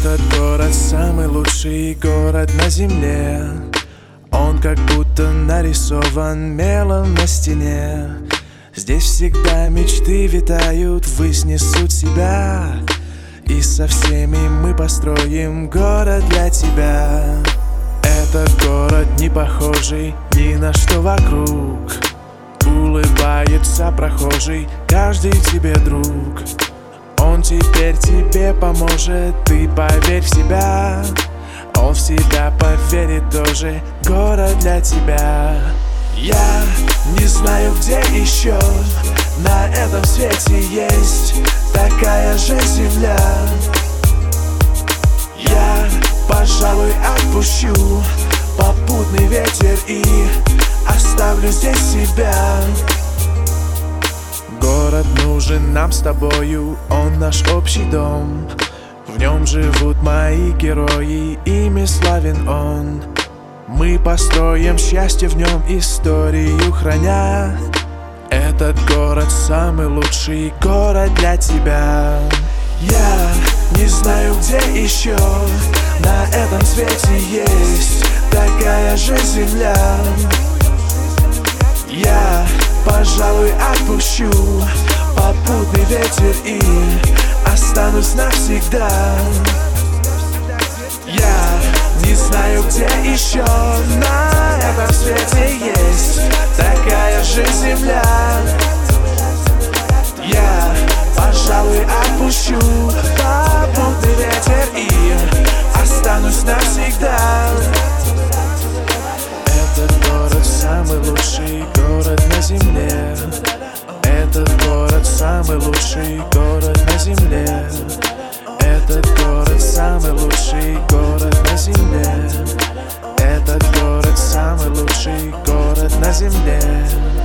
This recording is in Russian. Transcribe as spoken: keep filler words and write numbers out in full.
Этот город самый лучший город на земле. Он как будто нарисован мелом на стене. Здесь всегда мечты витают, ввысь несут себя. И со всеми мы построим город для тебя. Этот город не похожий ни на что вокруг. Улыбается прохожий, каждый тебе друг. Он теперь тебе поможет, ты поверь в себя. Он в себя поверит тоже, город для тебя. Я не знаю, где еще на этом свете есть такая же земля. Я, пожалуй, отпущу попутный ветер и оставлю здесь себя. Город нужен нам с тобою, он наш общий дом. В нем живут мои герои, ими славен он. Мы построим счастье в нем, историю храня. Этот город самый лучший город для тебя. Я не знаю, где еще на этом свете есть такая же земля. Я, пожалуй, отпущу попутный ветер и останусь навсегда. Я не знаю, где еще на этом свете есть такая же земля. Я, пожалуй, отпущу попутный ветер и останусь навсегда. Этот город самый лучший город на земле. Этот город самый лучший город на земле. Этот город самый лучший город на земле. Этот город самый лучший город на земле.